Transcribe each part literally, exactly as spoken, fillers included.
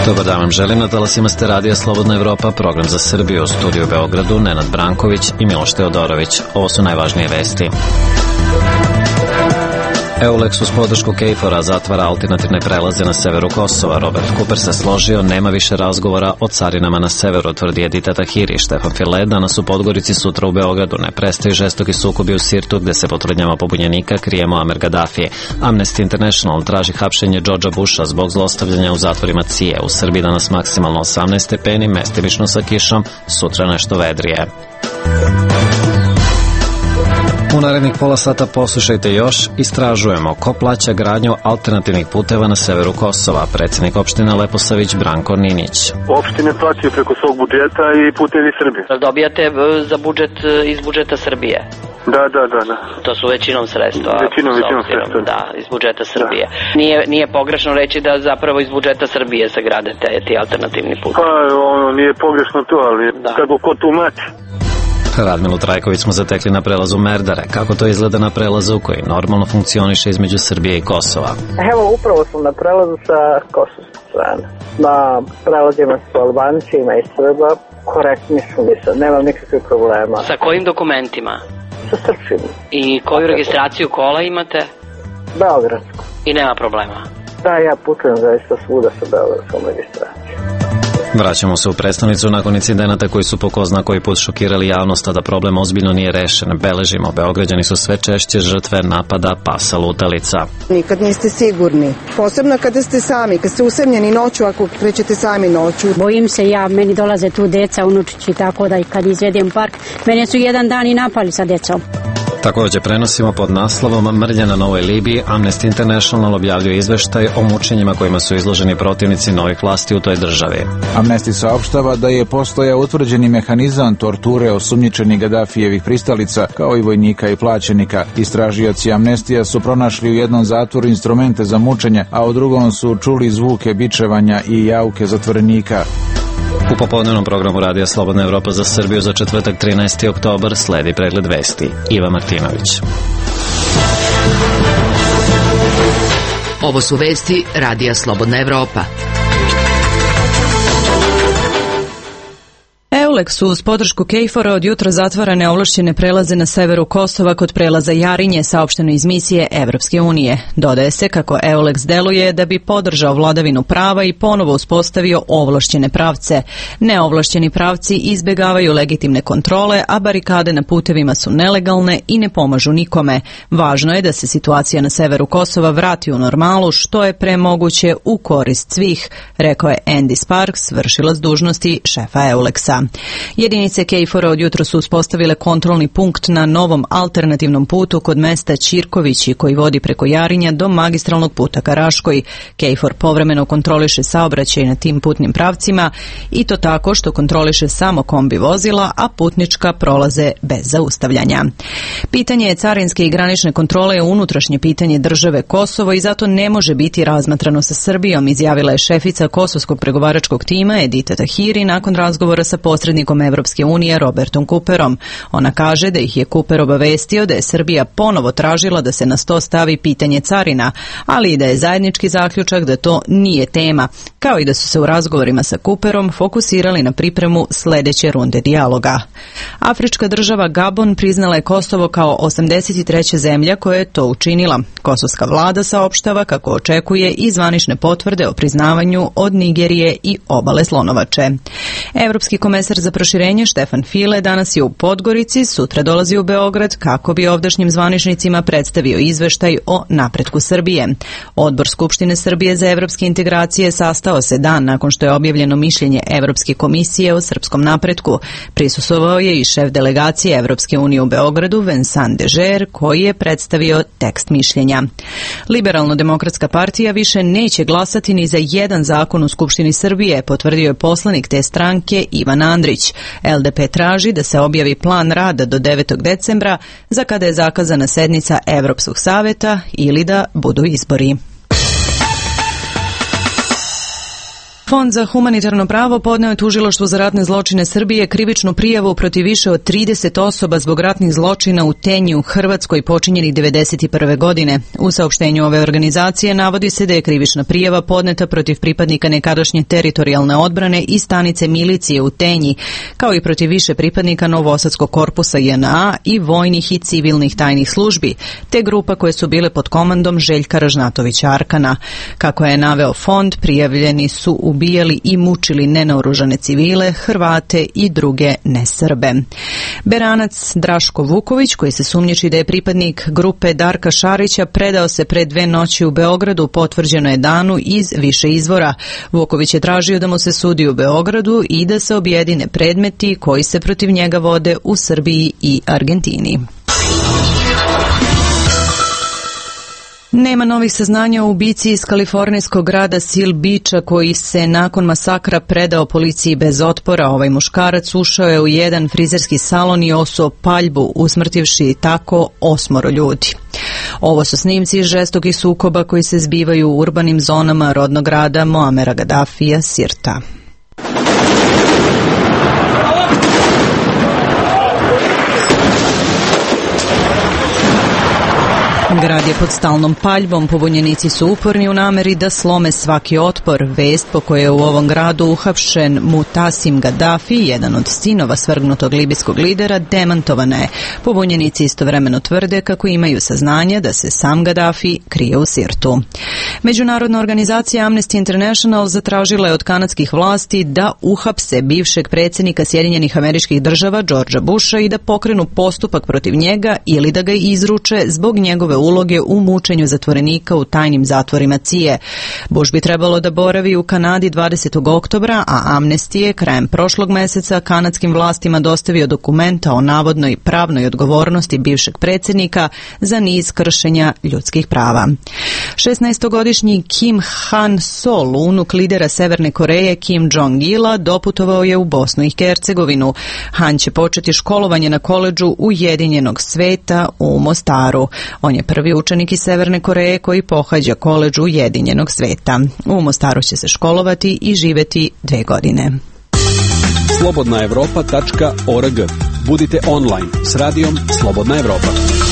Dobar dan vam želim, na talasima ste radija Slobodna Evropa, program za Srbiju, u studiju u Beogradu, Nenad Branković i Miloš Teodorović. Ovo su najvažnije vesti. Eulex uz podršku KFOR-a zatvara alternativne prelaze na severu Kosova. Robert Kuper se složio, nema više razgovora o carinama na severu, tvrdi Edita Tahiri. Štefan File danas u Podgorici, sutra u Beogradu. Ne prestaju žestoki sukobi u Sirtu, gde se potvrdnjava pobunjenika krije Muamer Gaddafi. Amnesty International traži hapšenje Džordža Busha zbog zlostavljanja u zatvorima C I E. U Srbiji danas maksimalno osamnaest stepeni, mestimično sa kišom, sutra nešto vedrije. U narednih pola sata poslušajte još, istražujemo ko plaća gradnju alternativnih puteva na severu Kosova. Predsjednik opštine Leposavić Branko Ninić. Opštine plaćaju preko svog budžeta i Putevi Srbije. Dobijate za budžet iz budžeta Srbije? Da, da, da, da. To su većinom sredstva. Većinom, većinom sredstva. Da, iz budžeta Srbije. Da. Nije, nije pogrešno reći da zapravo iz budžeta Srbije se grade te, ti alternativni put. Pa, ono, nije pogrešno to, ali da. Kako ko tumači. Radmilu Trajković smo zatekli na prelazu Merdare. Kako to izgleda na prelazu koji normalno funkcioniše između Srbije i Kosova? Evo, upravo sam na prelazu sa kosovske strane. Na prelazima su Albancima i Srba, korektni su mi sad, nemam nikakvih problema. Sa kojim dokumentima? Sa srpskim. I koju registraciju kola imate? Beogradsku. I nema problema? Da, ja putujem zaista svuda sa beogradskom registracijom. Vraćamo se u prestonicu nakon incidenata koji su po ko zna koji put šokirali javnost, a da problem ozbiljno nije rešen. Beležimo, Beograđani su sve češće žrtve napada pasa lutalica. Nikad niste sigurni, posebno kada ste sami, kad ste usamljeni noću, ako krećete sami noću. Bojim se ja, meni dolaze tu deca, unučići, tako da i kad izvedem park, mene su jedan dan i napali sa decom. Također prenosimo pod naslovom Mrlja na Novoj Libiji. Amnesty International objavljuje izveštaj o mučenjima kojima su izloženi protivnici novih vlasti u toj državi. Amnesty saopštava da je postojao utvrđeni mehanizam torture osumnjičenih Gaddafijevih pristalica, kao i vojnika i plaćenika. Istražioci Amnestija su pronašli u jednom zatvoru instrumente za mučenje, a u drugom su čuli zvuke bičevanja i jauke zatvorenika. U popodnevnom programu Radija Slobodna Evropa za Srbiju za četvrtak trinaesti oktobar sledi pregled vesti. Iva Martinović. Ovo su vesti Radija Slobodna Evropa. Eulex uz podršku KFOR-a od jutra zatvara neovlašćene prelaze na severu Kosova kod prelaza Jarinje, saopšteno iz misije Evropske unije. Dodaje se kako Eulex deluje da bi podržao vladavinu prava i ponovo uspostavio ovlašćene pravce. Neovlašćeni pravci izbegavaju legitimne kontrole, a barikade na putevima su nelegalne i ne pomažu nikome. Važno je da se situacija na severu Kosova vrati u normalu što je pre moguće u korist svih, rekao je Andy Sparks, vršilac dužnosti šefa Eulexa. Jedinice KFOR-a od jutro su uspostavile kontrolni punkt na novom alternativnom putu kod mesta Ćirkovići koji vodi preko Jarinja do magistralnog puta ka Raškoj. KFOR povremeno kontroliše saobraćaj na tim putnim pravcima i to tako što kontroliše samo kombi vozila, a putnička prolaze bez zaustavljanja. Pitanje carinske i granične kontrole je unutrašnje pitanje države Kosovo i zato ne može biti razmatrano sa Srbijom, izjavila je šefica kosovskog pregovaračkog tima Edita Tahiri nakon razgovora sa posrednikom Evropske unije Robertom Kuperom. Ona kaže da ih je Kuper obavestio da je Srbija ponovo tražila da se na sto stavi pitanje carina, ali i da je zajednički zaključak da to nije tema, kao i da su se u razgovorima sa Kuperom fokusirali na pripremu sledeće runde dijaloga. Afrička država Gabon priznala je Kosovo kao osamdeset treća zemlja koja je to učinila. Kosovska vlada saopštava kako očekuje i zvanične potvrde o priznavanju od Nigerije i obale Slonovače. Evropski komesar za proširenje Štefan File danas je u Podgorici, sutra dolazi u Beograd kako bi ovdašnjim zvaničnicima predstavio izveštaj o napretku Srbije. Odbor Skupštine Srbije za evropske integracije sastao se dan nakon što je objavljeno mišljenje Evropske komisije o srpskom napretku. Prisustvovao je i šef delegacije Evropske unije u Beogradu Vincent Dežer koji je predstavio tekst mišljenja. Liberalno-demokratska partija više neće glasati ni za jedan zakon u Skupštini Srbije, potvrdio je poslanik te stranke Ivan Andrić. L D P traži da se objavi plan rada do devetog decembra za kada je zakazana sednica Evropskog saveta ili da budu izbori. Fond za humanitarno pravo podneo je tužilaštvu za ratne zločine Srbije krivičnu prijavu protiv više od trideset osoba zbog ratnih zločina u Tenji u Hrvatskoj počinjenih devedeset prve. godine. U saopštenju ove organizacije navodi se da je krivična prijava podneta protiv pripadnika nekadašnje teritorijalne odbrane i stanice milicije u Tenji, kao i protiv više pripadnika Novosadskog korpusa J N A i vojnih i civilnih tajnih službi, te grupa koje su bile pod komandom Željka Ražnatovića Arkana. Kako je naveo fond, prijavljeni su ubijali i mučili nenaoružane civile, Hrvate i druge nesrbe. Beranac Draško Vuković, koji se sumnjiči da je pripadnik grupe Darka Šarića, predao se pre dve noći u Beogradu, potvrđeno je danu iz više izvora. Vuković je tražio da mu se sudi u Beogradu i da se objedine predmeti koji se protiv njega vode u Srbiji i Argentini. Nema novih saznanja o ubici iz kalifornijskog grada Seal Beacha koji se nakon masakra predao policiji bez otpora. Ovaj muškarac ušao je u jedan frizerski salon i osuo paljbu, usmrtivši tako osmoro ljudi. Ovo su snimci iz žestokih sukoba koji se zbivaju u urbanim zonama rodnog grada Moamera Gaddafija Sirta. Grad je pod stalnom paljbom, pobunjenici su uporni u nameri da slome svaki otpor. Vest po kojoj je u ovom gradu uhapšen Mutasim Gaddafi, jedan od sinova svrgnutog libijskog lidera, demantovana je. Pobunjenici istovremeno tvrde kako imaju saznanja da se sam Gaddafi krije u Sirtu. Međunarodna organizacija Amnesty International zatražila je od kanadskih vlasti da uhapse bivšeg predsjednika Sjedinjenih Američkih Država Georgea Busha i da pokrenu postupak protiv njega ili da ga izruče zbog njegove uloge u mučenju zatvorenika u tajnim zatvorima C I E. Bush bi trebalo da boravi u Kanadi dvadesetog oktobra, a Amnesty je krajem prošlog meseca kanadskim vlastima dostavio dokumenta o navodnoj pravnoj odgovornosti bivšeg predsjednika za niz kršenja ljudskih prava. šesnaestogodišnji Kim Han-sol, unuk lidera Severne Koreje Kim Jong-ila, doputovao je u Bosnu i Hercegovinu. Han će početi školovanje na koledžu Ujedinjenog sveta u Mostaru. On je prvi učenik iz Severne Koreje koji pohađa koledž Ujedinjenog sveta. U Mostaru će se školovati i živeti dve godine. slobodna evropa tačka org. Budite online s radijom Slobodna Evropa.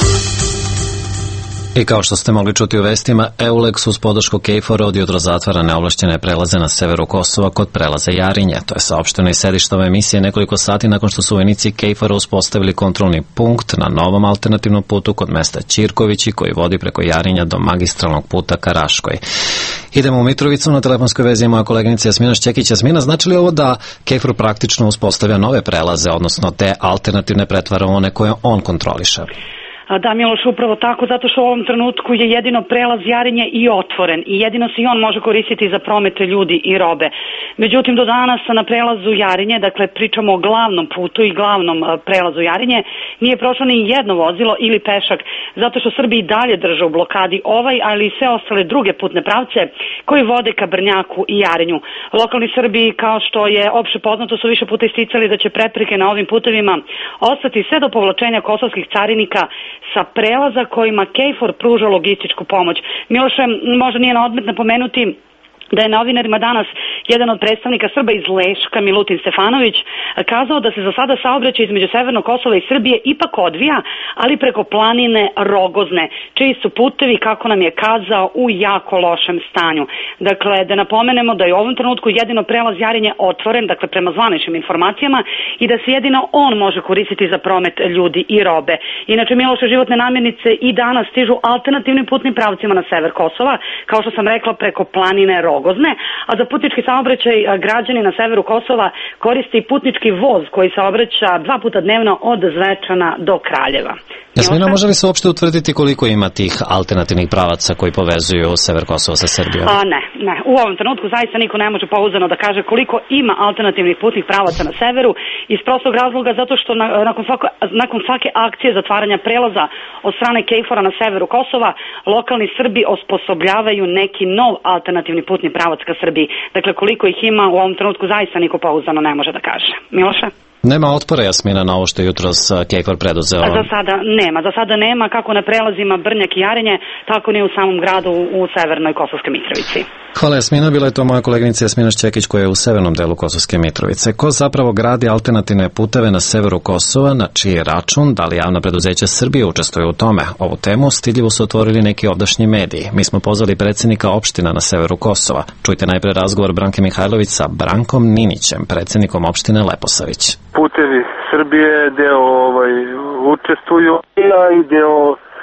I kao što ste mogli čuti u vestima, Eulex uz podršku KFOR-a od jutro zatvara neovlašćene prelaze na severu Kosova kod prelaza Jarinje. To je saopšteno iz sedišta ove emisije nekoliko sati nakon što su vojnici KFOR-a uspostavili kontrolni punkt na novom alternativnom putu kod mesta Ćirkovići koji vodi preko Jarinja do magistralnog puta ka Raškoj. Idemo u Mitrovicu, na telefonskoj vezi je moja koleginica Jasmina Šćekić. Jasmina, znači li ovo da KFOR praktično uspostavlja nove prelaze, odnosno te alternativne pretvara one koje on kontroliše? Da, Miloš, upravo tako, zato što u ovom trenutku je jedino prelaz Jarinje i otvoren i jedino se i on može koristiti za promet ljudi i robe. Međutim, do danas na prelazu Jarinje, dakle pričamo o glavnom putu i glavnom prelazu Jarinje, nije prošlo ni jedno vozilo ili pešak, zato što Srbi i dalje drže u blokadi ovaj, ali i sve ostale druge putne pravce koji vode ka Brnjaku i Jarinju. Lokalni Srbi, kao što je opšte poznato, su više puta isticali da će prepreke na ovim putevima ostati sve do povlačenja kosovskih carinika sa prelaza kojima KFOR pruža logističku pomoć. Miloše, možda nije na odmet napomenuti da je novinarima danas jedan od predstavnika Srba iz Leška, Milutin Stefanović, kazao da se za sada saobraćaj između Severnog Kosova i Srbije ipak odvija, ali preko planine Rogozne, čiji su putevi, kako nam je kazao, u jako lošem stanju. Dakle, da napomenemo da je u ovom trenutku jedino prelaz Jarinje otvoren, dakle prema zvaničnim informacijama, i da se jedino on može koristiti za promet ljudi i robe. Inače, Miloše, životne namirnice i danas stižu alternativnim putnim pravcima na sever Kosova, kao što sam rekla, preko planine Rogozne, a za putnički saobraćaj građani na severu Kosova koriste i putnički voz koji saobraća dva puta dnevno od Zvečana do Kraljeva. Jasmina, može li se uopšte utvrditi koliko ima tih alternativnih pravaca koji povezuju sever Kosova sa Srbijom? A, ne, ne. U ovom trenutku zaista niko ne može pouzdano da kaže koliko ima alternativnih putnih pravaca na severu, iz prostog razloga zato što na, nakon, svako, nakon svake akcije zatvaranja prelaza od strane KFOR-a na severu Kosova, lokalni Srbi osposobljavaju neki nov alternativni putni pravac ka Srbiji. Dakle, koliko ih ima u ovom trenutku zaista niko pouzdano ne može da kaže. Miloše? Nema otpora, Jasmina, na ovo što je jutros KFOR preduzeo? Za sada nema. Za sada nema kako na prelazima Brnjak i Jarinje, tako ni u samom gradu u severnoj Kosovskoj Mitrovici. Hvala, Jasmina. Bila je to moja koleginica Jasmina Šćekić koja je u severnom delu Kosovske Mitrovice. Ko zapravo gradi alternativne puteve na severu Kosova, na čiji račun, da li javna preduzeća Srbije učestvuju u tome? Ovu temu stidljivo su otvorili neki ovdašnji mediji. Mi smo pozvali predsjednika opština na severu Kosova. Čujte najpre razgovor Branke Mihajlović sa Brankom Ninićem, predsjednikom opštine Leposavić. Putevi Srbije deo ovaj, učestvuju i deo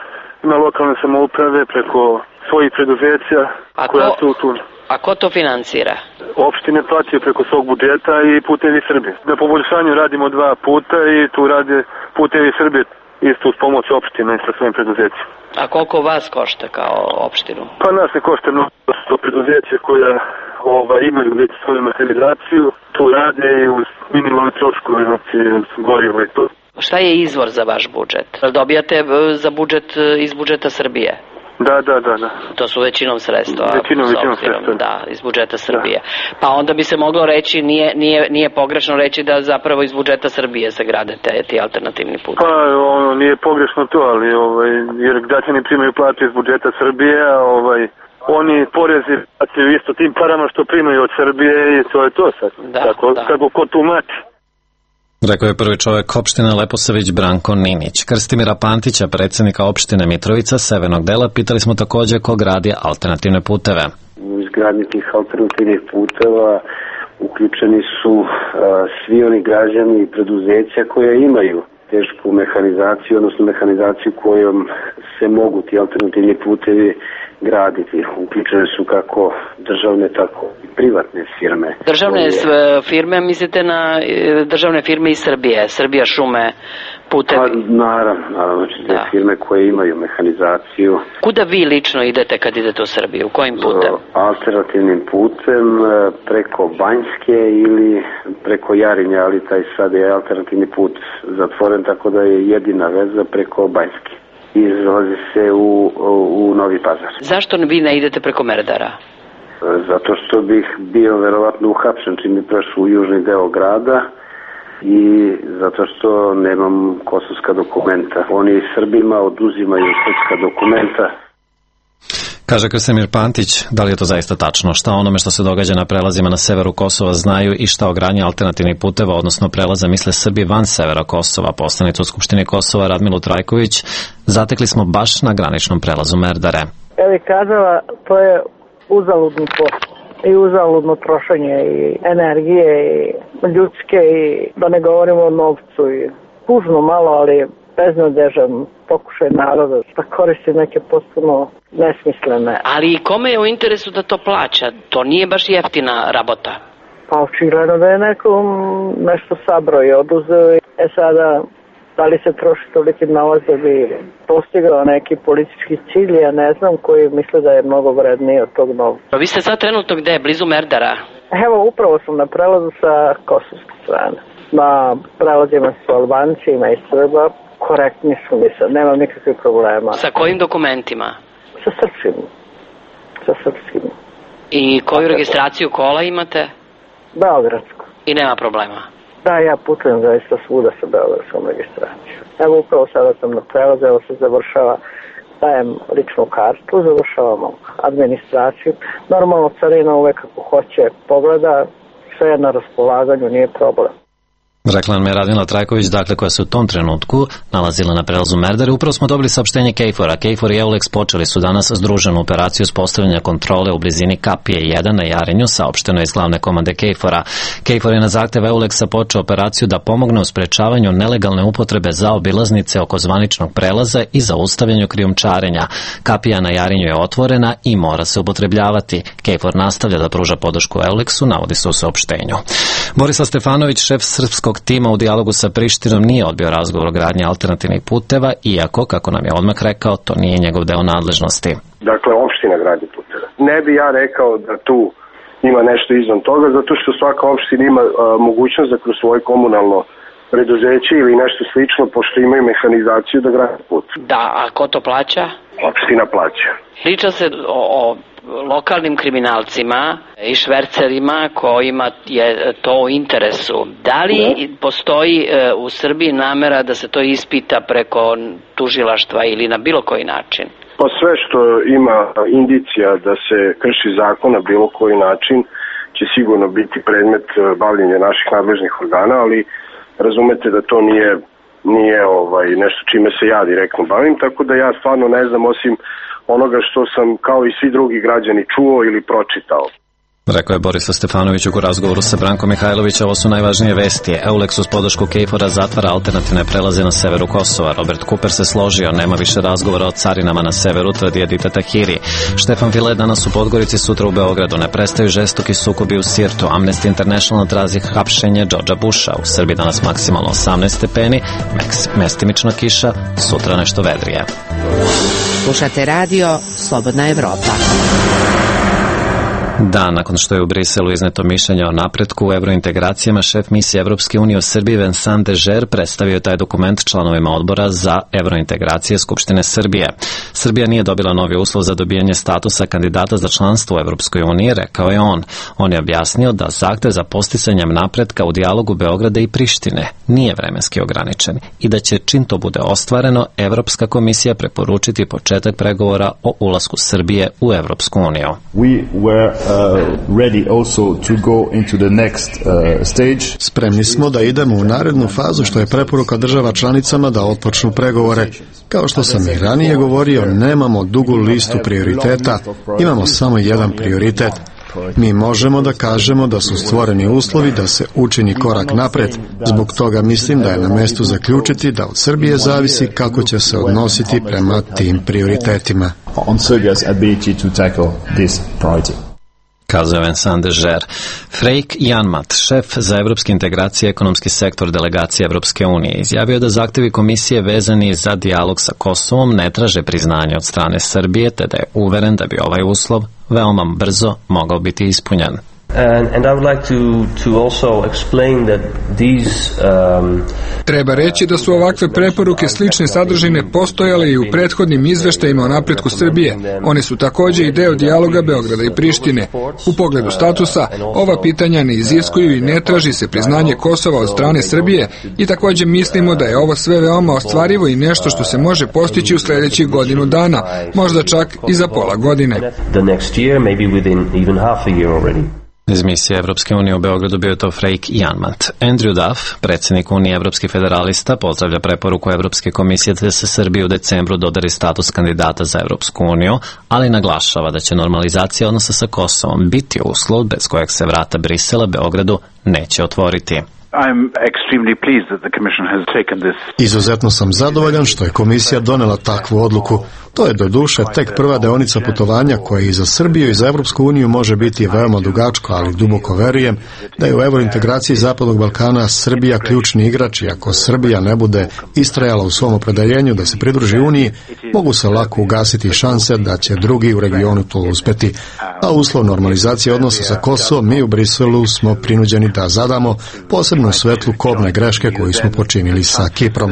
na lokalne samouprave preko svojih preduzeća koja su tu. A ko to finansira? Opštine plaćaju preko svog budžeta i Putevi Srbije. Na poboljšanju radimo dva puta i tu rade Putevi Srbije isto uz pomoć opštine sa svojim preduzećima. A koliko vas košta kao opštinu? Pa nas ne košta mnogo, to preduzeće koja ovaj, imaju već svoju mehanizaciju, tu rade i uz minimalne troškove, znači gorivo i to. Šta je izvor za vaš budžet? Dobijate za budžet iz budžeta Srbije? Da, da, da, da. To su većinom sredstva. Većinom, većinom sredstva. Da, iz budžeta Srbije. Da. Pa onda bi se moglo reći, nije, nije, nije pogrešno reći da zapravo iz budžeta Srbije se grade te, ti alternativni put. Pa ono, nije pogrešno to, ali ovaj, jer građani primaju platu iz budžeta Srbije, a ovaj, oni porezi plaćaju isto tim parama što primaju od Srbije i to je to sad. Da, tako, da. Kako ko tumači. Rekao je prvi čovjek opštine Leposavić Branko Ninić. Krstimira Pantića, predsjednika opštine Mitrovica, severnog dela, pitali smo također ko gradi alternativne puteve. U izgradnji tih alternativnih puteva uključeni su a, svi oni građani i preduzeća koja imaju tešku mehanizaciju, odnosno mehanizaciju kojom se mogu ti alternativni putevi graditi. Uključene su kako državne, tako i privatne firme. Državne koje... firme, mislite na državne firme iz Srbije, Srbija šume, putevi? Pa, naravno, naravno, znači te da. firme koje imaju mehanizaciju. Kuda vi lično idete kad idete u Srbiju? Kojim putem? Alternativnim putem, preko Banjske ili preko Jarinja, ali taj sad je alternativni put zatvoren, tako da je jedina veza preko Banjske. Izlazi se u, u Novi Pazar. Zašto vi ne idete preko Merdara? Zato što bih bio verovatno uhapšen čim bi prešao u južni deo grada i zato što nemam kosovska dokumenta. Oni Srbima oduzimaju srpska dokumenta. Kaže Krstimir Pantić, da li je to zaista tačno? Šta onome što se događa na prelazima na severu Kosova znaju i šta o gradnji alternativnih puteva, odnosno prelaza, misle Srbi van severa Kosova? Poslanicu od Skupštine Kosova Radmilu Trajković zatekli smo baš na graničnom prelazu Merdare. Ja bih kazala, to je uzaludni posao i uzaludno trošenje i energije i ljudske i da ne govorimo o novcu i tužno malo, ali beznadežan pokušaj naroda da koristi neke potpuno nesmislene. Ali kome je u interesu da to plaća? To nije baš jeftina rabota. Pa očigledno da je nekom nešto sabrao i oduzeo. E sada, da li se troši toliki novac da bi postigao neki politički cilj, ja ne znam, koji misle da je mnogo vredniji od tog novca. Pa vi ste sad trenutno gde? Blizu Merdara? Evo, upravo sam na prelazu sa kosovske strane. Na prelazima su Albanci, ima i Srba. Korektni su mi sad, nemam nikakvih problema. Sa kojim dokumentima? Sa srpskim. Sa srpskim. I koju registraciju kola imate? Beogradsku. I nema problema? Da, ja putujem zaista svuda sa beogradskom registracijom. Evo upravo sada sam na prelazu, evo se završava, dajem ličnu kartu, završavamo administraciju. Normalno carina uvek kako hoće pogleda, sve je na raspolaganju, nije problem. Rekla nam je Radmila Trajković, dakle, koja se u tom trenutku nalazila na prelazu Merdare. Upravo smo dobili saopštenje KFOR-a. KFOR i Eulex počeli su danas združenu operaciju uspostavljanja kontrole u blizini Kapije jedan na Jarinju, saopšteno iz glavne komande KFOR-a. KFOR je na zahtev Eulexa počeo operaciju da pomogne u sprečavanju nelegalne upotrebe za obilaznice oko zvaničnog prelaza i zaustavljanju krijumčarenja. Kapija na Jarinju je otvorena i mora se upotrebljavati. KFOR nastavlja da pruža podršku Eulexu, navodi se u saopštenju. Borislav Stefanović, šef srpskog tima u dijalogu sa Prištinom, nije odbio razgovor o gradnji alternativnih puteva, iako, kako nam je odmah rekao, to nije njegov deo nadležnosti. Dakle, opština gradi puteve. Ne bi ja rekao da tu ima nešto izvan toga, zato što svaka opština ima a, mogućnost da kroz svoje komunalno preduzeće ili nešto slično, pošto imaju mehanizaciju da gradi put. Da, a ko to plaća? Opština plaća. Priča se o, o lokalnim kriminalcima i švercerima kojima je to u interesu. Da li postoji u Srbiji namera da se to ispita preko tužilaštva ili na bilo koji način? Pa sve što ima indicija da se krši zakon na bilo koji način će sigurno biti predmet bavljenja naših nadležnih organa, ali razumete da to nije, nije ovaj, nešto čime se ja direktno bavim, tako da ja stvarno ne znam osim onoga što sam kao i svi drugi građani čuo ili pročitao. Rekao je Borislav Stefanović u razgovoru sa Brankom Mihajlović. Ovo su najvažnije vesti. Eulex uz podršku Kejfora zatvara alternativne prelaze na severu Kosova. Robert Cooper se složio, nema više razgovora o carinama na severu, tvrdi Edita Tahiri. Štefan File danas u Podgorici, sutra u Beogradu. Ne prestaju žestoki sukobi u Sirtu. Amnesty International traži hapšenje Georgea Busha. U Srbiji danas maksimalno osamnaest stepeni, mestimično kiša, sutra nešto vedrije. Slušate radio Slobodna Evropa. Da, nakon što je u Briselu izneto mišljenje o napretku u evrointegracijama, šef misije Evropske unije u Srbiji Vincent Dežer predstavio taj dokument članovima odbora za evrointegracije Skupštine Srbije. Srbija nije dobila novi uslov za dobijanje statusa kandidata za članstvo u Evropskoj uniji, rekao je on. On je objasnio da zahtev za posticanjem napretka u dijalogu Beograda i Prištine nije vremenski ograničen i da će, čim to bude ostvareno, Evropska komisija preporučiti početak pregovora o ulasku Srbije u Evropsku uniju. We were Uh, ready also to go into the next uh, stage. Spremni smo da idemo u narednu fazu, što je preporuka država članicama da otpočnu pregovore. Kao što sam i ranije govorio, nemamo dugu listu prioriteta, imamo samo jedan prioritet. Mi možemo da kažemo da su stvoreni uslovi da se učini korak napred. Zbog toga mislim da je na mestu zaključiti da od Srbije zavisi kako će se odnositi prema tim prioritetima. On Serbia's ability to tackle this priority. Kazao Vincent Dežer. Freik Janmat, šef za evropske integracije i ekonomski sektor delegacije Evropske unije, izjavio da zahtevi komisije vezani za dijalog sa Kosovom ne traže priznanje od strane Srbije, te da je uveren da bi ovaj uslov veoma brzo mogao biti ispunjen. And, and I would like to, to also explain that these, um, Treba reći da su ovakve preporuke slične sadržine postojale i u prethodnim izveštajima o napretku Srbije. One su također i deo dijaloga Beograda i Prištine. U pogledu statusa, ova pitanja ne iziskuju i ne traži se priznanje Kosova od strane Srbije i također mislimo da je ovo sve veoma ostvarivo i nešto što se može postići u sljedećih godinu dana, možda čak i za pola godine. The next year, maybe within even half a year already. Iz misije Evropske unije u Beogradu bio je to Freik Janmat. Andrew Duff, predsjednik Unije evropskih federalista, pozdravlja preporuku Evropske komisije da se Srbiji u decembru dodari status kandidata za Evropsku uniju, ali naglašava da će normalizacija odnosa sa Kosovom biti uslov bez kojeg se vrata Brisela Beogradu neće otvoriti. I'm extremely pleased that the commission has taken this. Izuzetno sam zadovoljan što je komisija donela takvu odluku. To je doduše tek prva deonica putovanja koja i za Srbiju i za Evropsku uniju može biti veoma dugačko, ali duboko verujem da je u evrointegraciji Zapadnog Balkana Srbija ključni igrač i ako Srbija ne bude istrajala u svom opredeljenju da se pridruži Uniji, mogu se lako ugasiti šanse da će drugi u regionu to uspeti. A uslov normalizacije odnosa sa Kosovom mi u Briselu smo prinuđeni da zadamo posebno u svetlu kobne greške koju smo počinili sa Kiprom.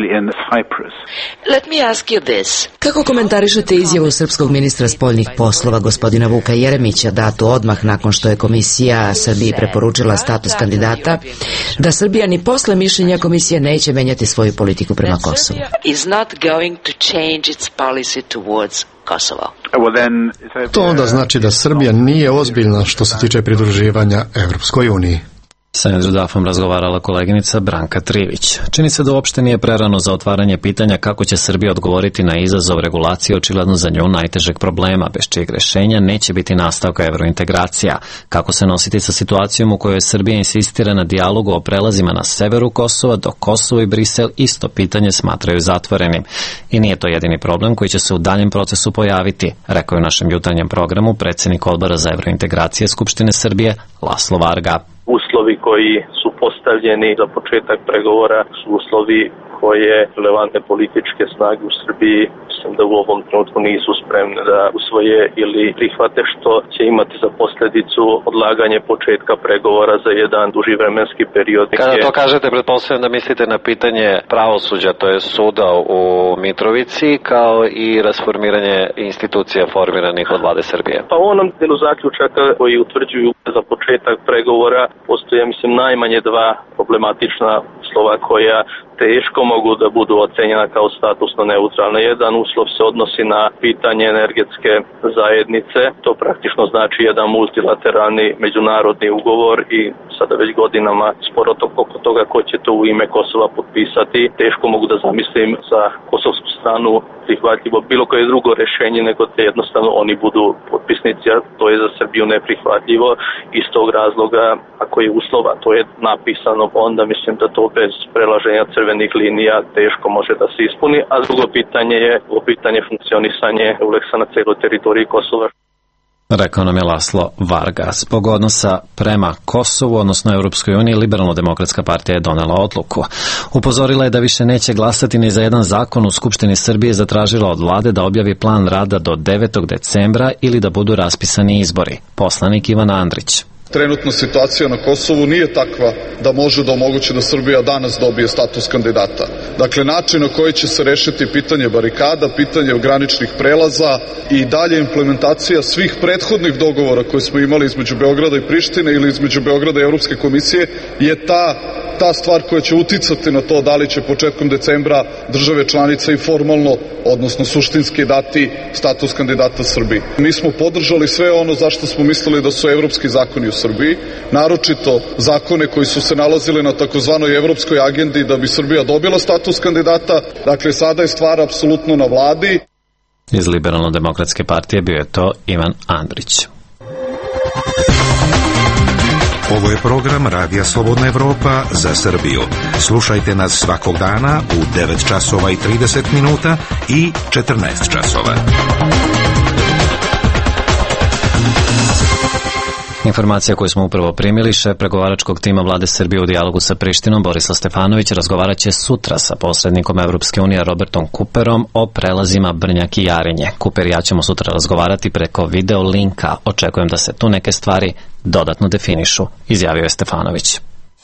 Let me ask you this. Kako komentarišete izjavu srpskog ministra spoljnih poslova gospodina Vuka Jeremića datu odmah nakon što je komisija Srbiji preporučila status kandidata, da Srbija ni posle mišljenja komisije neće menjati svoju politiku prema Kosovu? Is not going to change its policy towards Kosovo. To onda znači da Srbija nije ozbiljna što se tiče pridruživanja Evropskoj uniji. Sa Andrew Duffom razgovarala koleginica Branka Trivić. Čini se da uopšte nije prerano za otvaranje pitanja kako će Srbija odgovoriti na izazov regulacije, očigledno za nju najtežeg problema, bez čijeg rešenja neće biti nastavka evrointegracija. Kako se nositi sa situacijom u kojoj Srbija insistira na dijalogu o prelazima na severu Kosova, dok Kosovo i Brisel isto pitanje smatraju zatvorenim. I nije to jedini problem koji će se u daljem procesu pojaviti, rekao je u našem jutarnjem programu predsjednik odbora za evrointegracije Skupštine Srbije Laslo Varga. Uslovi koji su postavljeni za početak pregovora su uslovi koje relevantne političke snage u Srbiji mislim da u ovom trenutku nisu spremne da usvoje ili prihvate, što će imati za posljedicu odlaganje početka pregovora za jedan duži vremenski period. Kada to kažete, pretpostavljam da mislite na pitanje pravosuđa, to je suda u Mitrovici, kao i rasformiranje institucija formiranih od vlade Srbije. Pa u onom delu zaključaka koji utvrđuju za početak pregovora postoje, mislim, najmanje dva problematična slova koja teško mogu da budu ocenjena kao statusno neutralne. Jedan uslov se odnosi na pitanje energetske zajednice. To praktično znači jedan multilateralni međunarodni ugovor i sada već godinama sporo to oko toga ko će to u ime Kosova potpisati. Teško mogu da zamislim za kosovsku stranu prihvatljivo bilo koje drugo rešenje nego da jednostavno oni budu potpisnici, a to je za Srbiju neprihvatljivo. Iz tog razloga, ako je uslova, to je napisano, onda mislim da to bez prelaženja crvenih linija teško može da se ispuni, a drugo pitanje je o pitanje funkcionisanje Euleksa na celoj teritoriji Kosova. Rekao nam je Laslo Varga. Zbog odnosa prema Kosovu, odnosno Europskoj uniji, Liberalno-demokratska partija je donela odluku. Upozorila je da više neće glasati ni za jedan zakon. U Skupštini Srbije zatražila od vlade da objavi plan rada do devetog decembra ili da budu raspisani izbori. Poslanik Ivan Andrić. Trenutna situacija na Kosovu nije takva da može da omogući da Srbija danas dobije status kandidata. Dakle, način na koji će se rešiti pitanje barikada, pitanje graničnih prelaza i dalje implementacija svih prethodnih dogovora koje smo imali između Beograda i Prištine ili između Beograda i Europske komisije je ta ta stvar koja će uticati na to da li će početkom decembra države članice i formalno, odnosno suštinski dati status kandidata Srbiji. Mi smo podržali sve ono zašto smo mislili da su evropski zakoni u Srbiji, naročito zakone koji su se nalazili na takozvanoj evropskoj agendi da bi Srbija dobila status kandidata. Dakle, sada je stvar apsolutno na vladi. Iz Liberalno-demokratske partije bio je to Ivan Andrić. Ovo je program Radija Slobodna Evropa za Srbiju. Slušajte nas svakog dana u devet časova i trideset minuta i četrnaest časova. Informacija koju smo upravo primili, šef pregovaračkog tima vlade Srbije u dijalogu sa Prištinom Borislav Stefanović razgovarat će sutra sa posrednikom Evropske unije Robertom Cooperom o prelazima Brnjak i Jarinje. Cooper i ja ćemo sutra razgovarati preko video linka. Očekujem da se tu neke stvari dodatno definišu, izjavio je Stefanović.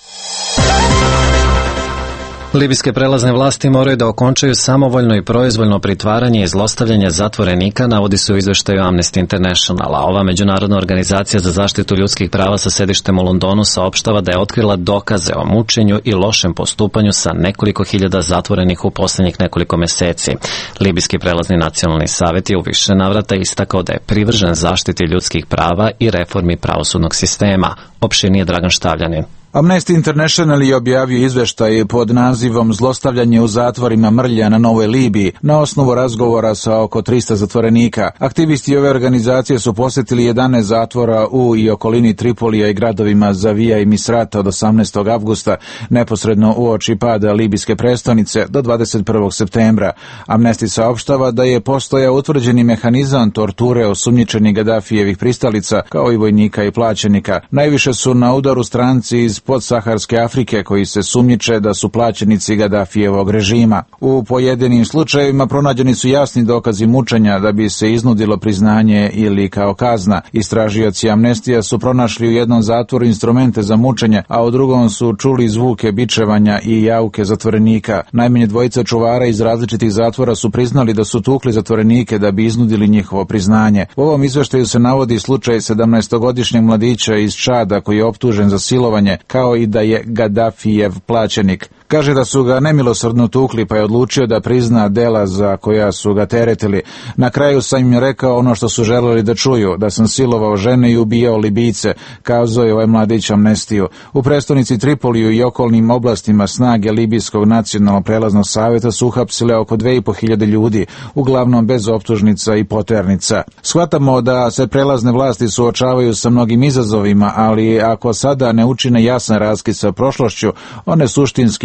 Libijske prelazne vlasti moraju da okončaju samovoljno i proizvoljno pritvaranje i zlostavljanje zatvorenika, navodi se u izveštaju Amnesty Internationala. Ova međunarodna organizacija za zaštitu ljudskih prava sa sedištem u Londonu saopštava da je otkrila dokaze o mučenju i lošem postupanju sa nekoliko hiljada zatvorenih u posljednjih nekoliko meseci. Libijski prelazni nacionalni savjet je u više navrata istakao da je privržen zaštiti ljudskih prava i reformi pravosudnog sistema. Opširnije Dragan Štavljanin. Amnesty International je objavio izveštaj pod nazivom Zlostavljanje u zatvorima Mrlja na Novoj Libiji na osnovu razgovora sa oko trista zatvorenika. Aktivisti ove organizacije su posjetili jedanaest zatvora u i okolini Tripolija i gradovima Zavija i Misrata od osamnaestog avgusta, neposredno uoči pada libijske prestonice do dvadeset prvog septembra. Amnesty saopštava da je postojao utvrđeni mehanizam torture osumnjičenih Gadafijevih pristalica, kao i vojnika i plaćenika. Najviše su na udaru stranci iz podsaharske Afrike koji se sumnjiče da su plaćenici Gadafijevog režima. U pojedinim slučajevima pronađeni su jasni dokazi mučenja da bi se iznudilo priznanje ili kao kazna. Istražioci Amnestija su pronašli u jednom zatvoru instrumente za mučenje, a u drugom su čuli zvuke bičevanja i jauke zatvorenika. Najmanje dvojica čuvara iz različitih zatvora su priznali da su tukli zatvorenike da bi iznudili njihovo priznanje. U ovom izveštaju se navodi slučaj sedamnaestogodišnjeg mladića iz Čada koji je optužen za silovanje, kao i da je Gadafijev plaćenik. Kaže da su ga nemilosrdno tukli pa je odlučio da prizna dela za koja su ga teretili. Na kraju sam im rekao ono što su želeli da čuju, da sam silovao žene i ubijao Libijce, kazao je ovaj mladić Amnestiju. U prestonici Tripoliju i okolnim oblastima snage Libijskog nacionalnog prelaznog savjeta su uhapsile oko dve i po hiljade ljudi, uglavnom bez optužnica i poternica. Shvatamo da se prelazne vlasti suočavaju sa mnogim izazovima, ali ako sada ne učine jasan raskid sa prošlošću, one suštinski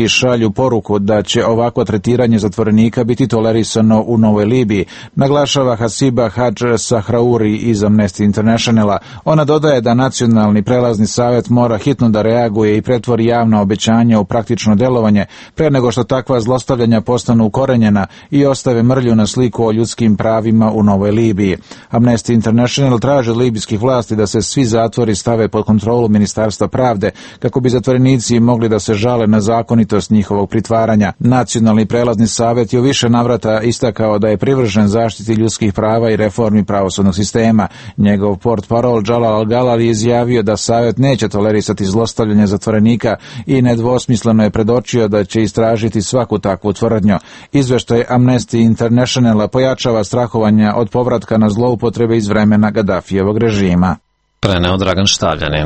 šalju poruku da će ovakvo tretiranje zatvorenika biti tolerisano u Novoj Libiji, naglašava Hasiba Hadž Sahrauri iz Amnesty Internationala. Ona dodaje da Nacionalni prelazni savjet mora hitno da reaguje i pretvori javna obećanja u praktično delovanje pre nego što takva zlostavljanja postanu ukorenjena i ostave mrlju na sliku o ljudskim pravima u Novoj Libiji. Amnesty International traži od libijskih vlasti da se svi zatvori stave pod kontrolu Ministarstva pravde kako bi zatvorenici mogli da se žale na zakonitost njihovog pritvaranja. Nacionalni prelazni savjet je u više navrata istakao da je privržen zaštiti ljudskih prava i reformi pravosudnog sistema. Njegov portparol Jalal Al-Galal je izjavio da savjet neće tolerisati zlostavljanje zatvorenika i nedvosmisleno je predočio da će istražiti svaku takvu tvrdnju. Izveštaj Amnesty Internationala pojačava strahovanja od povratka na zloupotrebe iz vremena Gadafijevog režima. Preneo Dragan Štavljanin.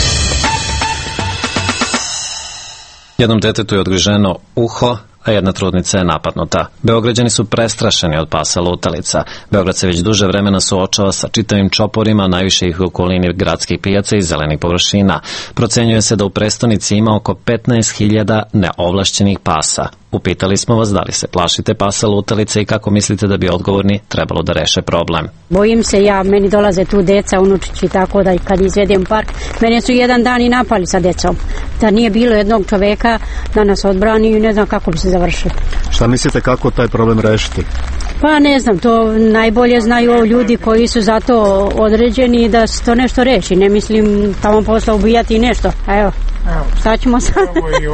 Jednom detetu je odgriženo uho, a jedna trudnica je napadnuta. Beograđani su prestrašeni od pasa lutalica. Beograd se već duže vremena suočava sa čitavim čoporima, najviše ih u okolini gradskih pijaca i zelenih površina. Procenjuje se da u prestonici ima oko petnaest hiljada neovlašćenih pasa. Upitali smo vas da li se plašite pasa lutalice i kako mislite da bi odgovorni trebalo da reše problem. Bojim se ja, meni dolaze tu deca, unučići, tako da kad izvedem park, mene su jedan dan i napali sa decom. Da nije bilo jednog čoveka da nas odbrani i ne znam kako bi se završilo. Šta mislite kako taj problem rešiti? Pa ne znam, to najbolje znaju ljudi koji su za to određeni da se to nešto reši. Ne mislim tamo posla ubijati i nešto. Evo, šta ćemo sad?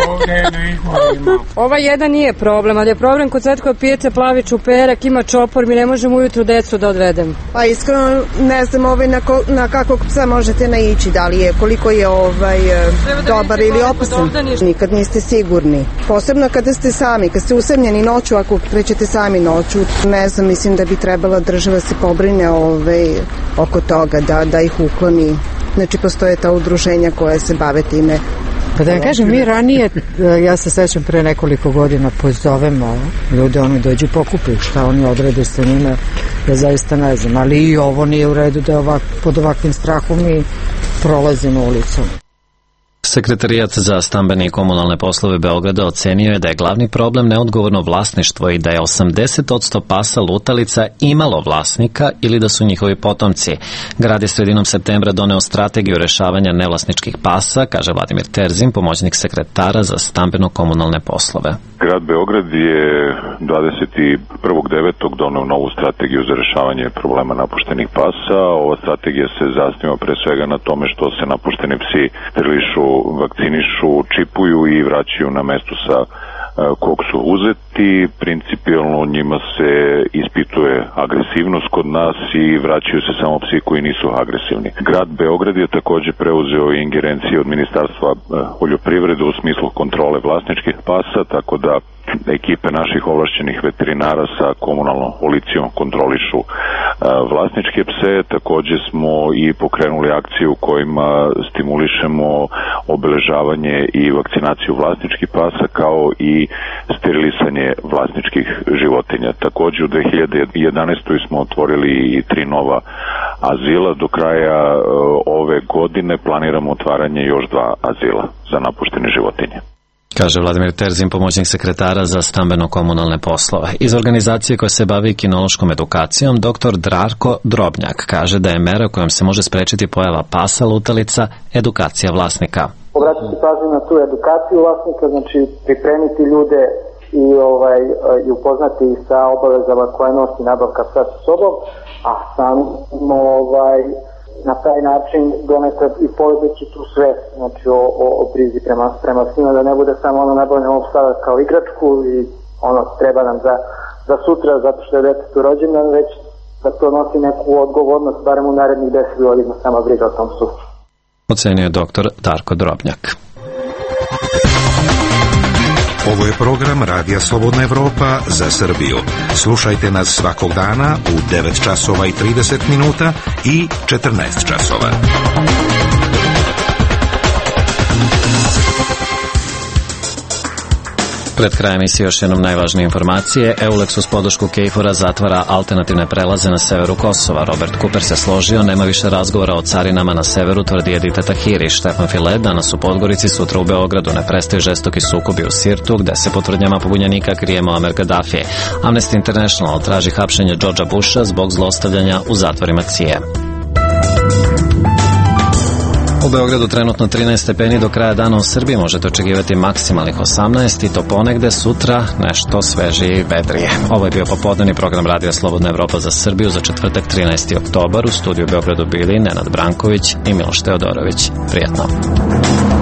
Ova jedan nije problem, ali je problem kod Cvetkova pijace, plavi čuperak, ima čopor, mi ne možemo ujutru decu da odvedemo. Pa iskreno ne znam ovaj, na, ko, na kakvog psa možete naići, da li je, koliko je ovaj, dobar ili opasan. Nikad niste sigurni. Posebno kada ste sami, kad ste usamljeni noću, ako krećete sami noću, ne znam, mislim da bi trebala država se pobrine ovaj, oko toga, da, da ih ukloni. Znači, postoje ta udruženja koja se bave time. Pa da vam kažem, mi ranije, ja se sećam pre nekoliko godina, pozovemo ljude, oni dođu pokupi šta oni odrede sa njima, ja zaista ne znam, ali i ovo nije u redu da ovak, pod ovakvim strahom mi prolazimo ulicom. Sekretarijat za stambene i komunalne poslove Beograda ocenio je da je glavni problem neodgovorno vlasništvo i da je osamdeset posto pasa lutalica imalo vlasnika ili da su njihovi potomci. Grad je sredinom septembra doneo strategiju rešavanja nevlasničkih pasa, kaže Vladimir Terzin, pomoćnik sekretara za stambeno-komunalne poslove. Grad Beograd je dvadeset prvog devetog doneo novu strategiju za rešavanje problema napuštenih pasa. Ova strategija se zasniva pre svega na tome što se napušteni psi sterilišu, vakcinišu, čipuju i vraćaju na mesto sa kog su uzeti. Principijalno njima se ispituje agresivnost kod nas i vraćaju se samo psi koji nisu agresivni. Grad Beograd je takođe preuzeo ingerencije od Ministarstva poljoprivrede u smislu kontrole vlasničkih pasa, tako da ekipe naših ovlašćenih veterinara sa komunalnom policijom kontrolišu vlasničke pse. Takođe smo i pokrenuli akciju u kojima stimulišemo obeležavanje i vakcinaciju vlasničkih pasa kao i sterilisanje vlasničkih životinja. Takođe u dve hiljade jedanaestoj smo otvorili i tri nova azila. Do kraja ove godine planiramo otvaranje još dva azila za napuštene životinje. Kaže Vladimir Terzin, pomoćnik sekretara za stambeno-komunalne poslove. Iz organizacije koja se bavi kinološkom edukacijom, doktor Darko Drobnjak kaže da je mera kojom se može sprečiti pojava pasa lutalica edukacija vlasnika. Obratiti pažnju na tu edukaciju vlasnika, znači pripremiti ljude i, ovaj, i upoznati sa obavezama koje nosi nabavka psa sa sobom, a sam ovaj, na taj način donekle i podići tu sve, znači o, o, o brizi prema, prema svima, da ne bude samo ono nabavljeno psa kao igračku i ono treba nam za, za sutra zato što je detetu rođendan, već da to nosi neku odgovornost, barem u narednih deset godina sama briga o tom psu. Ocenio je doktor Darko Drobnjak. Ovo je program Radija Slobodna Evropa za Srbiju. Slušajte nas svakog dana u devet časova i trideset minuta i četrnaest časova. Pred krajem emisije još jednom najvažnije informacije. Eulex uz podršku Kejfora zatvara alternativne prelaze na severu Kosova. Robert Cooper se složio, nema više razgovora o carinama na severu, tvrdi Edita Tahiri. Štefan File danas u Podgorici, sutra u Beogradu. Ne prestaju žestoki sukobi u Sirtu, gde se po tvrdnjama pobunjenika krije Muammar Gaddafi. Amnesty International traži hapšenje Georgea Busha zbog zlostavljanja u zatvorima C I A. U Beogradu trenutno trinaest stepeni, do kraja dana u Srbiji možete očekivati maksimalnih osamnaest i to ponegde, sutra nešto svežije i vedrije. Ovo je bio popodnevni program Radija Slobodna Evropa za Srbiju za četvrtak trinaesti oktobar. U studiju u Beogradu bili Nenad Branković i Miloš Teodorović. Prijetno.